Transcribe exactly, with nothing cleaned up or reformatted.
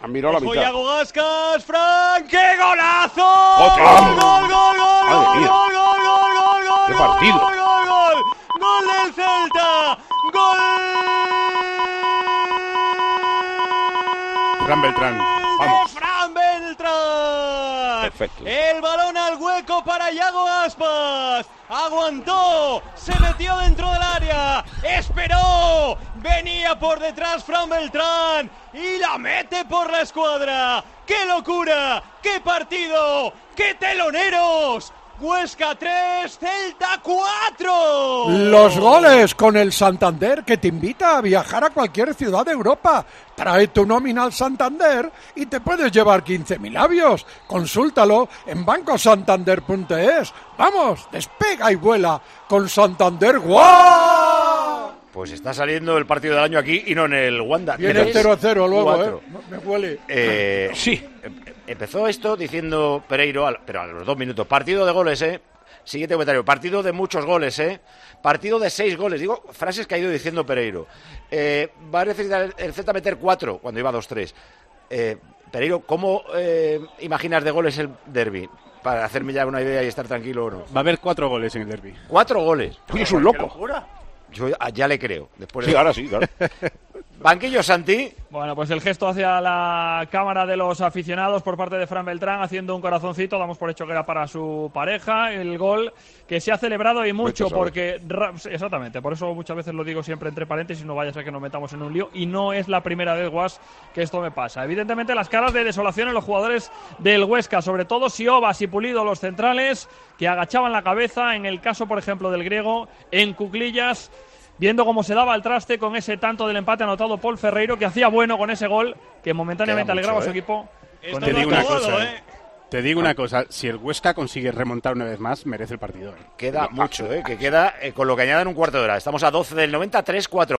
Miró la mitad. Iago Aspas, Fran, ¡qué golazo! ¡Otro! ¡Gol, gol, gol, gol, Madre mía. gol, gol, gol, gol, gol! ¡Qué partido! ¡Gol, gol, gol! ¡Gol del Celta! ¡Gol! Fran Beltrán. Vamos. ¡Fran Beltrán! Perfecto. El balón al hueco para Iago Aspas. Aguantó, se metió dentro del área, esperó, venía por detrás Fran Beltrán y la mete por la escuadra. ¡Qué locura! ¡Qué partido! ¡Qué teloneros! Huesca tres, Celta cuatro. Los goles con el Santander, que te invita a viajar a cualquier ciudad de Europa. Trae tu nómina al Santander y te puedes llevar quince mil avios. Consúltalo en banco santander punto es. Vamos, despega y vuela con Santander. ¡Guau! Pues está saliendo el partido del año aquí y no en el Wanda. Viene cero a cero luego, cuatro. ¿eh? Me huele. Eh, Sí. Empezó esto diciendo Pereiro, al- pero a los dos minutos, partido de goles, ¿eh? Siguiente comentario, partido de muchos goles, ¿eh? Partido de seis goles, digo, frases que ha ido diciendo Pereiro. Eh, va a necesitar el Celta meter cuatro, cuando iba dos tres. Eh, Pereiro, ¿cómo eh, imaginas de goles el derbi? Para hacerme ya una idea y estar tranquilo o no. Va a haber cuatro goles en el derbi. Cuatro goles. Uy, es un loco. Yo ya- ya le creo. Después Sí, de... ahora sí, claro. Banquillo, Santi. Bueno, pues el gesto hacia la cámara de los aficionados por parte de Fran Beltrán, haciendo un corazoncito, damos por hecho que era para su pareja, el gol que se ha celebrado y mucho, Mucho, ¿sabes? porque, ra- exactamente, por eso muchas veces lo digo siempre entre paréntesis, no vaya a ser que nos metamos en un lío, y no es la primera vez, Guas, que esto me pasa. Evidentemente las caras de desolación en los jugadores del Huesca, sobre todo Siobas y Pulido, los centrales, que agachaban la cabeza, en el caso, por ejemplo, del griego, en cuclillas, viendo cómo se daba el traste con ese tanto del empate anotado Paul Ferreiro, que hacía bueno con ese gol, que momentáneamente Queda mucho, alegraba a su ¿eh? equipo. Esto Con Te no el digo una acabado, cosa, ¿eh? Te digo una cosa, si el Huesca consigue remontar una vez más, merece el partido. ¿eh? Queda mucho, ¿eh? Que queda eh, con lo que añadan un cuarto de hora. Estamos a doce del noventa, tres cuatro.